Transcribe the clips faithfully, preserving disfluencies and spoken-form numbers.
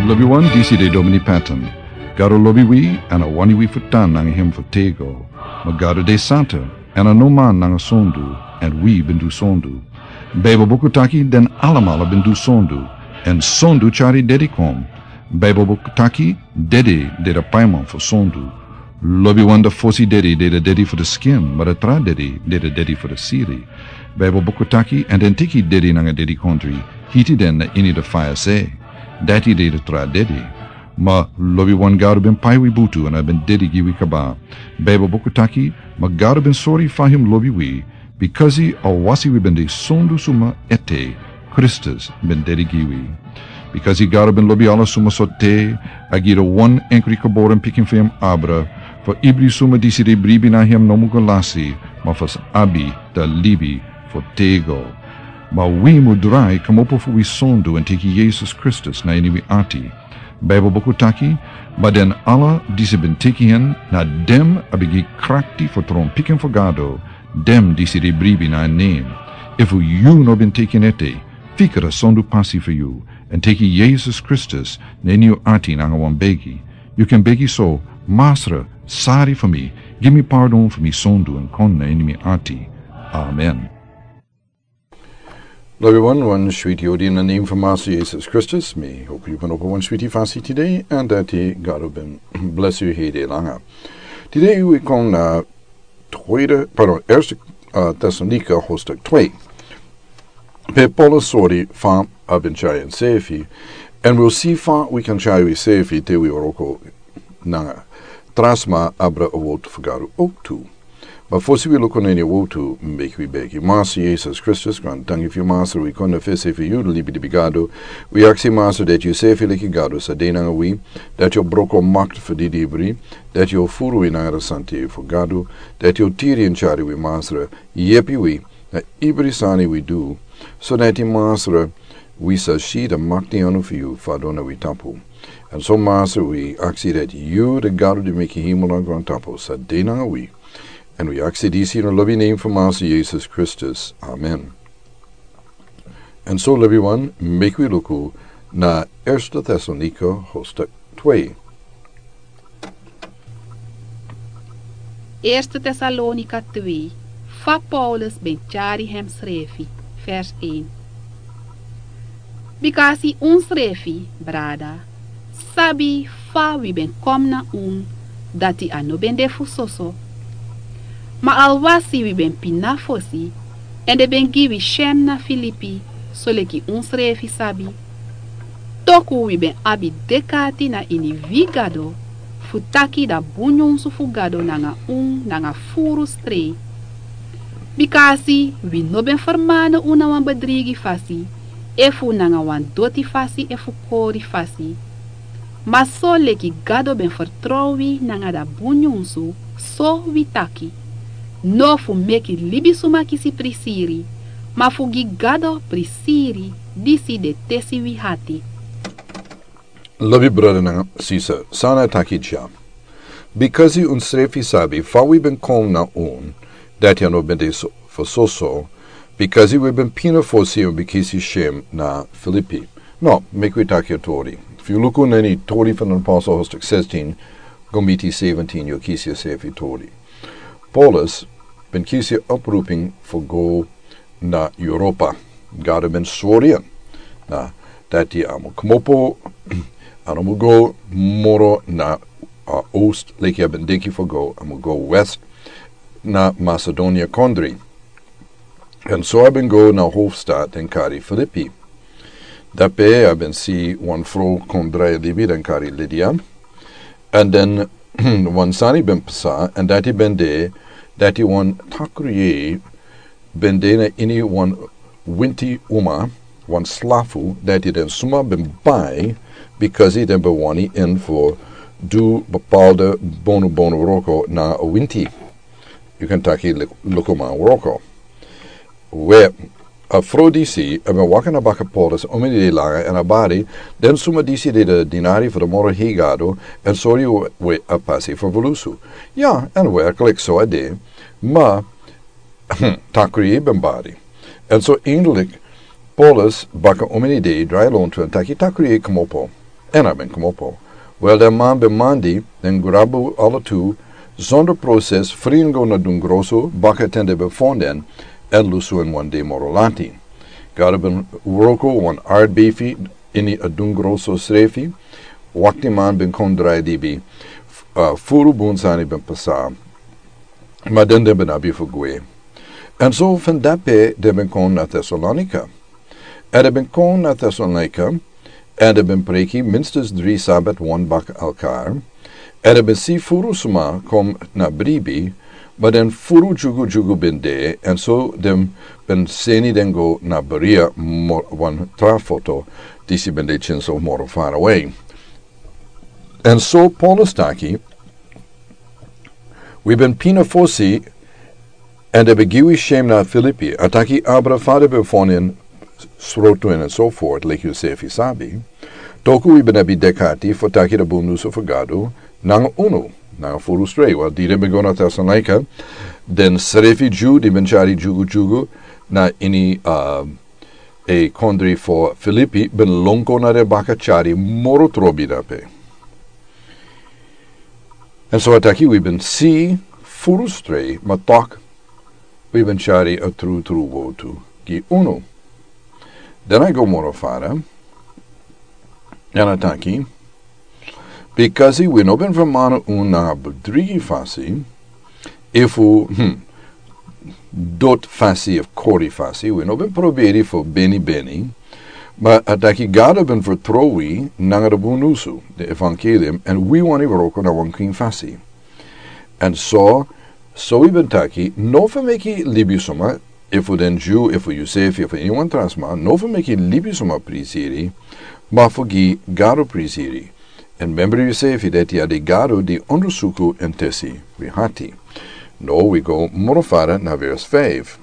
Lobi wan disi de domini pattern. Garo lobi wi ana wani wi futan nanga him futego. Magaro de santa ana no man nanga sondu and we bindu sondu. Bebo bukutaki den alamala bindu sondu and sondu chari dedikom. Bebo bukutaki dedi de da paimon for sondu. Lobi wanda fosi dedi de da dedi for the skin, but a tra dedi de da dedi for the siri. Bebo bukutaki and then tiki dedi nanga dedi country. Hiti den na ini the fire say. Dati de da tra dedi. Ma lobi wan garu ben paiwi butu and I ben dedi giwi kaba. Bebo bukutaki ma garu ben sorry fa him lobi wi because he or wasi we ben de sondu suma ete Christus ben dedi giwi. Because he garu ben lobi ala suma sote agira one enkri kaboren picking for him abra for ibri suma disi de bribi na him no mugolasi ma fas abi da libi for tego. Ma we mudrai kamopo fu we sondu and tiki Jesus Christus na ini ati. Bible bokutaki, ma den alla disi ben tiki hen na dem abigi krakti for tron picken for gado, dem disi de bribi na name. If you no ben taking ete, fikara sondu pasi for you, and tiki Jesus Christus na ini ati na wan begi. You can begi so, Masra, sorry for me, give me pardon for me sondu and kon na ini ati. Amen. Hello everyone, one sweetie odi in the name for Master Jesus Christus. Me hope you've been over one sweetie fasi today and that he God will been bless you here de langa. Today we come na tweede, pardon, eerste uh, Thessalonica hoofdstuk twee. Pe Paulus sorry van Abinchai en Sefi and we'll see van we can chai we Sefi te we oroko nanga. Trasma abra awot fagaru ook toe. Maar voor we look on any wotu, make we beg you, Master Jesus Christus, grant thank you, Master, we can face for you, the libi bigado. We ask you, Master, that you say, Filiki Gado, Sadena we, that your broko marked for the debris, that your furu in Ira Santi for Gado, that your tiri and chari we, Master, yepi we, that ibri sani we do, so that in Master, we sa sheet a makti anu for you, Fadona we tapu. And so, Master, we ask you that you, the God, to make him on grand tapu, Sadena we. And we ask this in a loving name for Master Jesus Christus. Amen. And so, everyone, make we look na Eerste Thessalonica hoofdstuk twee. Eerste Thessalonica twee. Fa Paulus ben Chari hem schrefi. Vers één. Bikasi un schrefi, brada. Sabi fa we ben kom na un, dati ano ben de fusoso. Ma al wasi we ben pina fosi, en de ben giwi shem na Filipi, so leki ons refi sabi. Toku we ben abi dekati na ini vigado, futaki da bunyon su fugado nanga un nanga furu stre. Bikasi we no ben formano una wan bedrigi fasi, efu nanga wan doti fasi efu kori fasi. Ma so leki gado ben vertrouwi nanga da bunyon su, so vitaki. No fu meki libisuma kisi prisiri, ma fu gigado prisiri, disi de tesi wihati. Lovi brother na sisa, sana takicha. Because you unsrefi sabi, fa we ben kom na un, that ya no ben de so, for so so, because you ben pina fosi un bikisi shem na Philippi. No, make we taki tori. If you look on any tori from the Apostle Hostek sixteen, gomiti seventeen, yo kisi sefi tori. Paulus, ben kies oproeping voor go naar Europa. Gade ben sorien. Na dat die amo kmopo, amo go moro na uh, oost, like je ben denki voor go, amo go west na Macedonia Kondri. En zo so ben go naar hoofdstad en kari Filippi. Daarbij ben si one vrouw kondrei libi en kari Lydia. En dan one sani ben pasa en dat die ben de that you one takriye bendena ini one winti uma one slafu that you then suma ben buy because he then bewani in for do bepaalde bono bono roko na winti. You can taki lukuma roko. Where a frodisi en ben wakken abaka polis omini de langa en abadi then suma disi de de dinari voor de moro higado en sorry we a passi voor volusu. Ja, en werkelijk zo a de. Ma takri bembadi. En zo eindelijk Paulus bakken om een idee draai loon te taki takri komopo. En hij ben kom op. Wel, de man ben mandi, den grabu alle toe, zonder proces, vrienden naar doen grosso, bakken ten de bevonden, en lusu en one day morolati. Gara ben roko, one aardbeefie, ini a doen grosso srefi, wakti man ben kon draai dibi, uh, furu boonsani ben pasa, maar den de ben abi vergoe. En zo van daarbij de ben kon naar Thessalonica. En de ben kon naar Thessalonica, en de ben preki minstens drie sabbat one bak elkaar. En de ben si furu suma kom naar Bribi, maar den furu jugu jugu ben de, en zo dem ben seni den go naar Berea, one trafoto, die si ben de chinso more far away. En zo Paulus taki, we ben pina fosi, en de begiwi shem na Filippi, ataki abra vader bevonen, srotuin en so voort, like you say sabi, toku we ben ebi dekati, for taki de bunduso vergado, nang uno, nang furu stray, well, die ben go na Thessalonica, den srefi Jew, die ben chari jugu jugu, na ini, uh, e kondri for Filippi, ben lonko na de baka chari, moro trobi dape. En so ataki we ben si, furu stray, matok, we ben chari a true true votu, ki uno. Then I go more fara, and ataki, because we no ben vermano una bedrigi fasi, if we, hm, dot fasi of kori fasi, we no ben proberi for beni beni, maar ataki gada ben vertrowi nanga de bunusu, de evangelium, and we want even ook na one king fasi. And so, so we ben taki, no for meki libisoma, if we then Jew, if we Yosef, if we anyone transma, no for meki libisoma prisiri, maar for gi garo prisiri. En member Yosef, that ya de garo di ondersuku en tessi, we hati. No, we go morofara na verse five.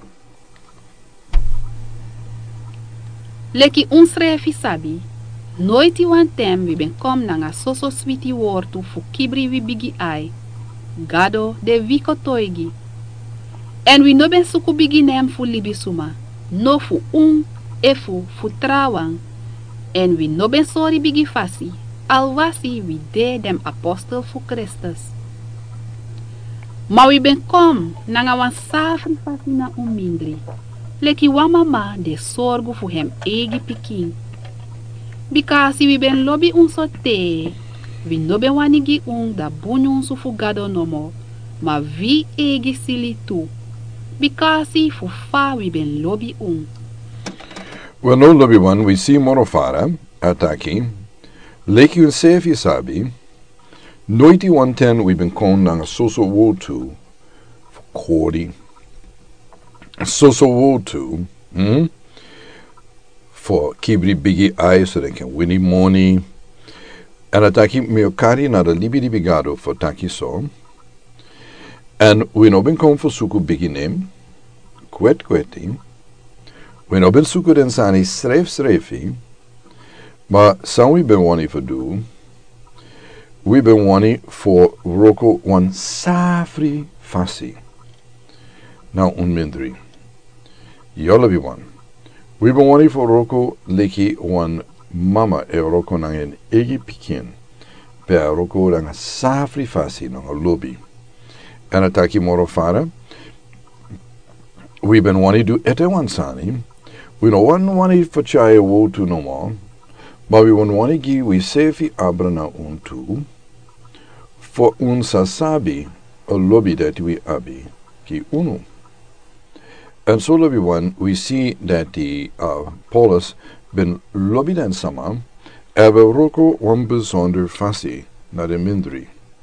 Leki ons refi sabi, nooit iwan tem we ben kom nanga soso switi wortu fu kibri we bigi ai, gado de viko toigi. En we no ben suku bigi nem fu libisuma, no fu un, efu, fu trawang, en we no ben sori bigi fasi, al wasi we de dem apostel fu Christus. Ma we ben kom nanga wan safri fasi na un mindri, leki wan mama de sorgu fu hem egi pikin. Bikasi we ben lobi un so te, we no ben wanigi un da bunyun su fu gado nomo, ma vi egi sili tu. Bikasi fu fa we ben lobi un. Well, no lobby one, we see morofara, ataki, leki un sefi sabi, noiti one ten we ben kon nanga soso wo tu, for kori, soso wo tu, hmm? For kibri bigi ai so they can winnie money, and ataki meokari na da libi libi gado for taki so, and we no ben kon for suku bigi name, kwet kweti, we no ben suku den sani sref srefi, maar san we ben wani for do, we ben wani for roko one safri fasi, now un mindri, yola bi one. We ben wani for roko leki one mama e roko nangen egi pikin, pe a roko ranga safri fasi nanga lobi. En ataki moro fara, we ben wani do ete wan sani, we no wan wani for chaye wo tu no more, but we wan wani gi we sefi abra na un tu, for un sasabi, a lobi that we abi, ki unu. And so, everyone, we see that the uh, Paulus ben lobby dan sama, aber roko one besonder fasi na de mindri.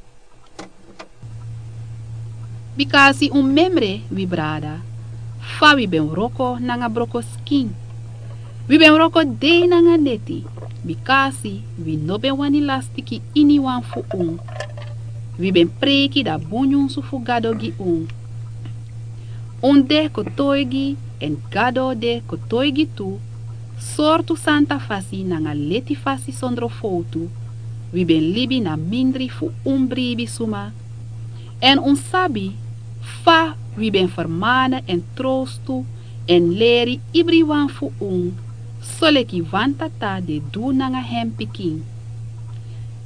Bikasi un membre we brada, fa we ben roko nanga broko skin. We ben roko de nanga neti, bikasi we no ben wani lastiki ini wan fu un. We ben preki da bunyun su fu gado gi un. Un de kotoigi en gado de kotoigi tu, sortu santa fasi nanga leti fasi sondro fotu, we ben libi na mindri fu un bribi suma, en un sabi, fa we ben vermanen en troostu, en leri ibri wan fu un, soleki vantata de du nanga hem pikin.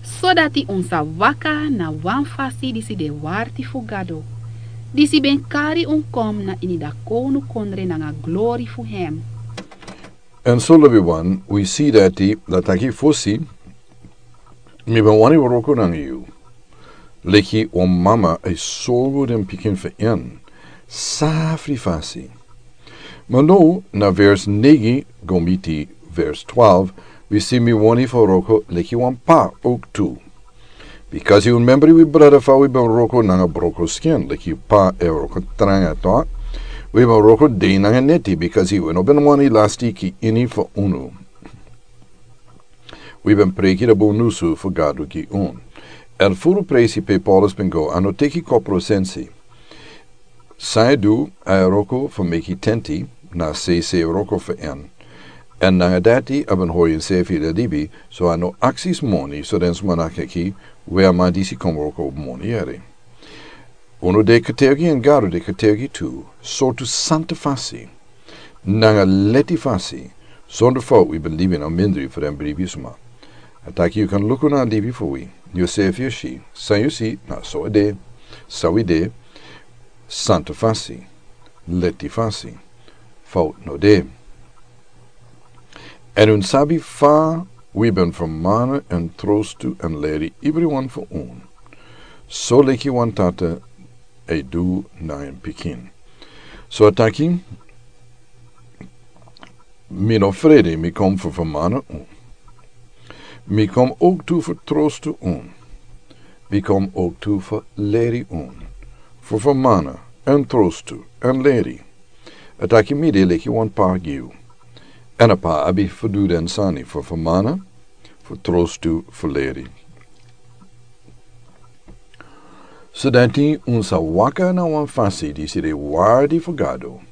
so dat die onsa waka na wan fasi disi de warti fugado. Disi ben kari unkom na inida konu konre na nga glory fu hem. And so, everyone, we see that the lataki fosi mi ben wani waroko nang you. Leki o mama ay sogo den pikin fa en. Safri fasi. Mano na vers negi gomiti vers twelve, we see mi wani fa roko leki wan pa ook tu. Because you remember we brother fa we ben roko nanga broko skin, leki pa e roko tranga to. We ben roko de nanga neti, because he weno ben wani lasti ki ini fa unu. We ben preki da bonusu fa gadu ki un. Er furu presi pe Paulus ben go ano teki kopro sensi. Sai du a roko fa meki tenti, na se se roko fa en. En nanga dati aben hoyen sefi da dibi, so ano axis moni, so dens manakeki, wea ma disi kom roko moni eri. Uno de katergi en garo de katergi tu, so tu santa fasi, nanga leti fasi, zonder fout we ben libi na mindri for den bribi suma. Ataki you kan luku na libi for we, you sefi a shi, san you si, na so de, sa we de, santa fasi, leti fasi, fout no de. En un sabi fa, we ben from mana en trostu en leri, everyone for un. So leki wan tata, e du na en pikin. So ataki, mi no vrede, mi kom voor vermanen on. Mi kom ook toe voor troosten on. Mi kom ook toe voor leri on. Voor vermanen, en troosten, en leri. Ataki mi de leki wan pa giu. En a pa abi voor du den sani, voor vermanen, voor troosten, voor leri. Zodat die unsa waka na wan fasi disi de wardi fogado.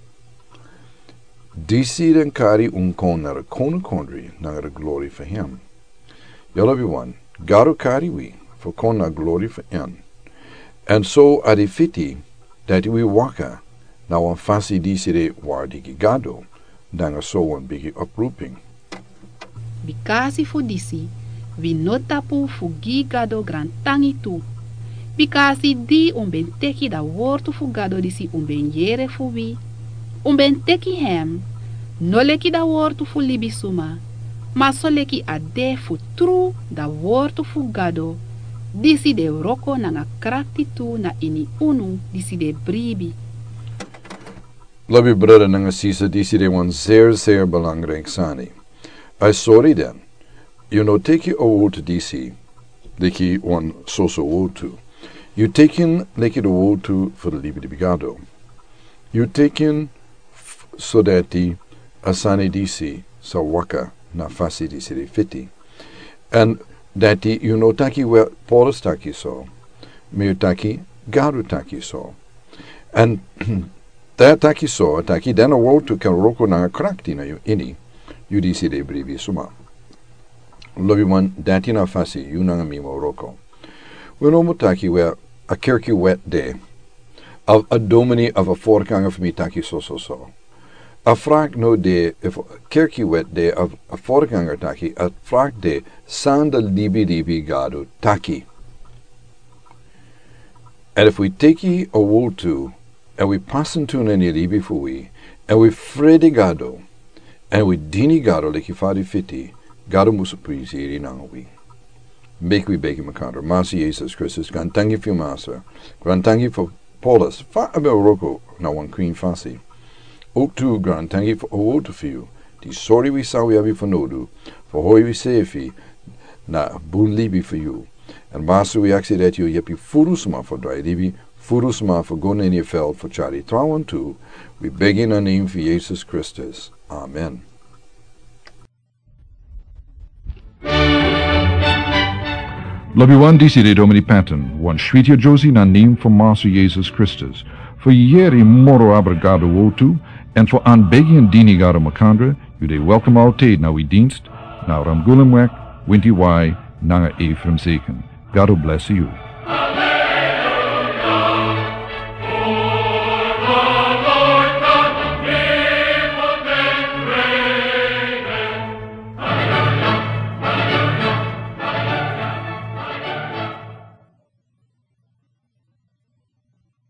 Disi den kari unkon na konu kondri na de glory for him. Yolo everyone, garo kari we for kon na glory for en. And so adifiti that we waka na wan fasi disi de wardi gigado danga so wan bigi uprooping. Bikasi fu disi, vi notapu fu gigado grantangi tu. Bikasi di un ben teki da wortu fugado disi un ben yere fu vi, un ben teki hem, no leki da wortu fu libi suma, ma so leki ade fu tru da wortu fugado, disi de roko na nga krakti tu na ini unu disi de bribi. Love you brother nanga sisa disi de wan zeer zeer belangrijk sani. I sorry then, you know teki o wotu disi, leki wan soso wotu. You take in leki the woe to for the libi bigado. You take in f- so that the asani disi sa waka na fasi disi de fiti. And that the you know taki where Paulus taki so, me taki garu taki so. And that taki so, taki then a woe to kan roko na krakti na you ini, you disi de brivi suma. Lovi one dati na fasi, you nanga mimo roko. We no mutaki where a kerky wet day, of a domini of a voorganger for me taki so so so. A vraag no day, if a kerky wet day of a voorganger taki, a vraag day, sanda libi libi gado taki. And if we take ye a wool to, and we pass into an any libi for we, and we fredi gado, and we dini gado like fadi fiti, gado musuprisi nangawi. Make we bake him a counter. Masi Jesus Christus, grantangi for Master, grantangi for Paulus, fa abel roko, na one queen fasi. Ook tu grantangi for o to few. Die sorry we saw we have for nodu, for hoi we sefi, na boon libi for you. And Master we actually that you yepi furusma for dry libi, furusma for gon in your feld for Charlie Trawan too. We beg in a name for Jesus Christus. Amen. Labiwan disi de Domini Patton, wan shwitia Josie na neem voor Master Jezus Christus, voor jeri moro abrigado wotu, en voor aanbegien dini gado makandra, u de welcome altijd na uw dienst, na Ramgulimwek, Winti Wai, nanga Ephraim Zeken. God bless you.